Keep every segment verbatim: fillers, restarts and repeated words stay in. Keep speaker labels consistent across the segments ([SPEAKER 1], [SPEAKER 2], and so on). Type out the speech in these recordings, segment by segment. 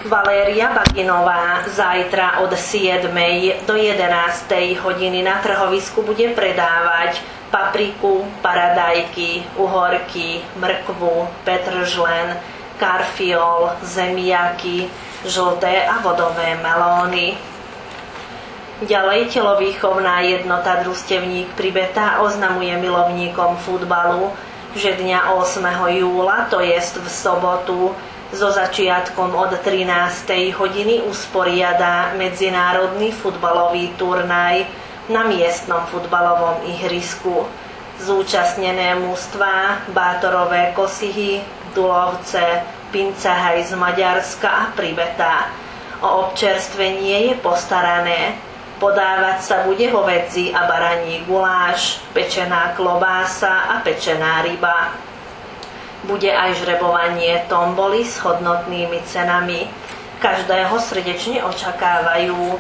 [SPEAKER 1] Valéria Baginová zajtra od siedmej do jedenástej hodiny na trhovisku bude predávať papriku, paradajky, uhorky, mrkvu, petržlen, karfiol, zemiaky, žlté a vodové melóny. Ďalej telovýchovná jednota Družstevník pri Beta oznamuje milovníkom futbalu, že dňa ôsmeho júla, to jest v sobotu, so začiatkom od trinástej hodiny usporiada medzinárodný futbalový turnaj na miestnom futbalovom ihrisku. Zúčastnené mužstvá Bátorové Kosihy, Dulovce, Pincehaj z Maďarska a Pribeta. O občerstvenie je postarané. Podávať sa bude hovädzí a baraní guláš, pečená klobása a pečená ryba. Bude aj žrebovanie tomboly s hodnotnými cenami. Každého srdečne očakávajú.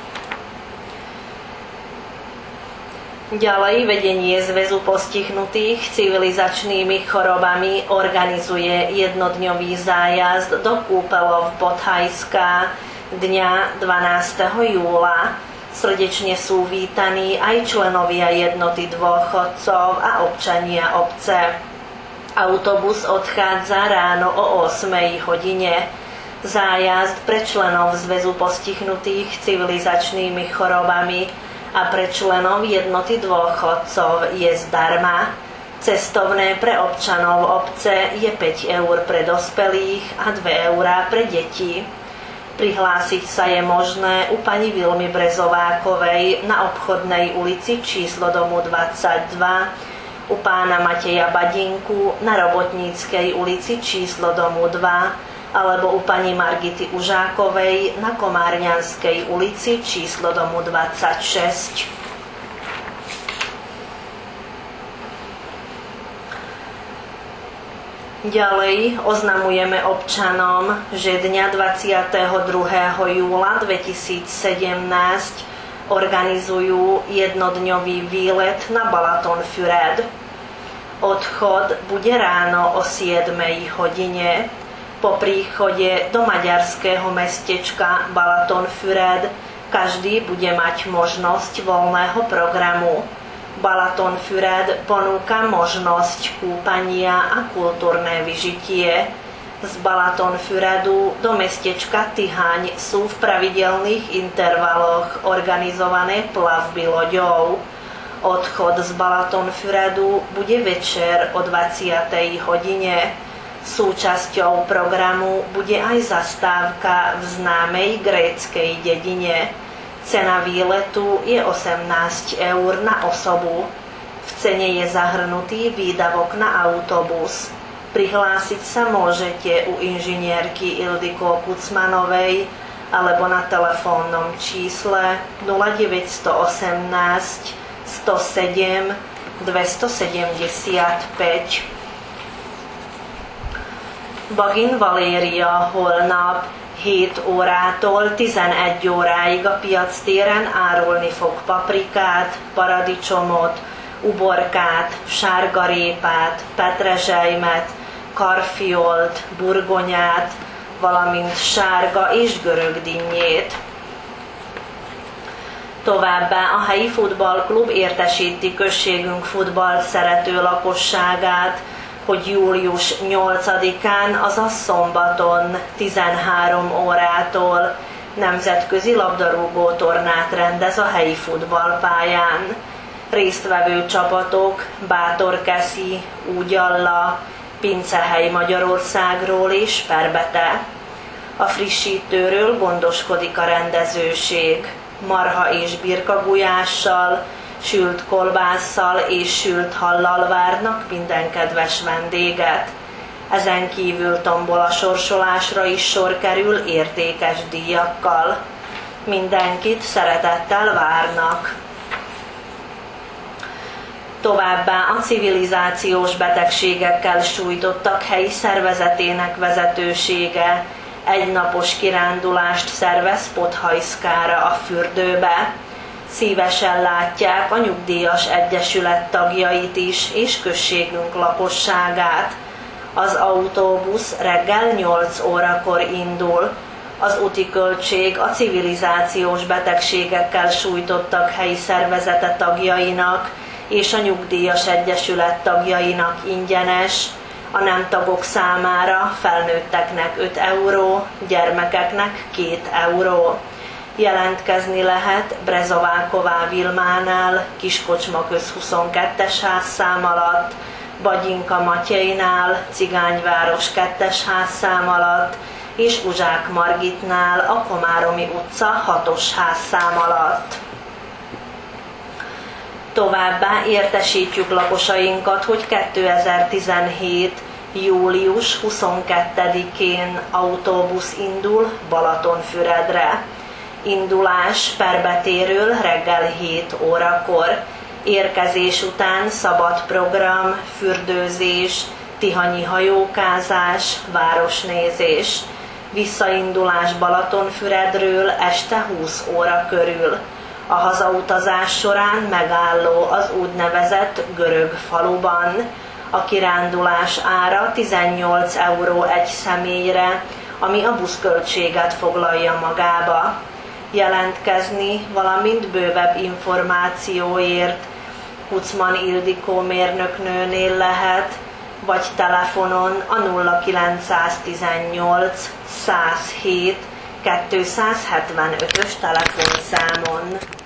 [SPEAKER 1] Ďalej vedenie Zväzu postihnutých civilizačnými chorobami organizuje jednodňový zájazd do kúpeľov Podhajska dňa dvanásteho júla. Srdečne sú vítaní aj členovia jednoty dôchodcov a občania obce. Autobus odchádza ráno o ôsmej hodine. Zájazd pre členov Zväzu postihnutých civilizačnými chorobami a pre členov jednoty dôchodcov je zdarma. Cestovné pre občanov obce je päť eur pre dospelých a dve eurá pre deti. Prihlásiť sa je možné u pani Vilmy Brezovákovej na Obchodnej ulici číslo domu dvadsaťdva, u pána Mateja Badinku na Robotníckej ulici číslo domu dva alebo u pani Margity Užákovej na Komárňanskej ulici číslo domu dvadsaťšesť. Ďalej oznamujeme občanom, že dňa dvadsiateho druhého júla dvetisícsedemnásť organizujú jednodňový výlet na Balatonfüred. Odchod bude ráno o siedmej hodine. Po príchode do maďarského mestečka Balatonfüred každý bude mať možnosť voľného programu. Balatonfüred ponúka možnosť kúpania a kultúrne vyžitie. Z Balatonfüredu do mestečka Tihaň sú v pravidelných intervaloch organizované plavby loďou. Odchod z Balatonfüredu bude večer o dvadsiatej hodine. Súčasťou programu bude aj zastávka v známej gréckej dedine. Cena výletu je osemnásť eur na osobu. V cene je zahrnutý výdavok na autobus. Prihlásiť sa môžete u inžinierky Ildiko Kucmanovej alebo na telefónnom čísle nula deväť jeden osem, sto sedem, dvestosedemdesiatpäť. Bagin Valéria holnap hét órától tizenegy óráig a piactéren árulni fog paprikát, paradicsomot, uborkát, sárgarépát, petrezselymet, karfiolt, burgonyát, valamint sárga és görög dinnyét. Továbbá a helyi futballklub értesíti községünk futball szerető lakosságát, hogy július nyolcadikán, azaz szombaton tizenhárom órától nemzetközi labdarúgó tornát rendez a helyi futballpályán. Résztvevő csapatok Bátorkeszi, Úgyalla, Pincehely Magyarországról és Perbete. A frissítőről gondoskodik a rendezőség. Marha és birkagulyással, sült kolbásszal és sült hallal várnak minden kedves vendéget. Ezen kívül tombola sorsolásra is sor kerül értékes díjakkal. Mindenkit szeretettel várnak. Továbbá a civilizációs betegségekkel sújtottak helyi szervezetének vezetősége egynapos kirándulást szervez Podhajszkára a fürdőbe. Szívesen látják a nyugdíjas egyesület tagjait is, és községünk lakosságát. Az autóbusz reggel nyolc órakor indul. Az úti költség a civilizációs betegségekkel sújtottak helyi szervezete tagjainak és a nyugdíjas egyesület tagjainak ingyenes, a nem tagok számára felnőtteknek öt euró, gyermekeknek két euró. Jelentkezni lehet Brezováková Vilmánál, Kiskocsma köz huszonkettes házszám alatt, Bagyinka Matyejnál, Cigányváros kettes házszám alatt, és Uzsák Margitnál, a Komáromi utca hatos házszám alatt. Továbbá értesítjük lakosainkat, hogy kétezer-tizenhét. július huszonkettedikén autóbusz indul Balatonfüredre. Indulás Perbetéről reggel hét órakor. Érkezés után szabad program, fürdőzés, tihanyi hajókázás, városnézés. Visszaindulás Balatonfüredről este húsz óra körül. A hazautazás során megálló az úgynevezett görög faluban. A kirándulás ára tizennyolc euró egy személyre, ami a buszköltséget foglalja magába. Jelentkezni, valamint bővebb információért Hucman Ildikó mérnöknőnél lehet, vagy telefonon a nulla kilencszáztizennyolc százhét kétszázhetvenötös telefonszámon.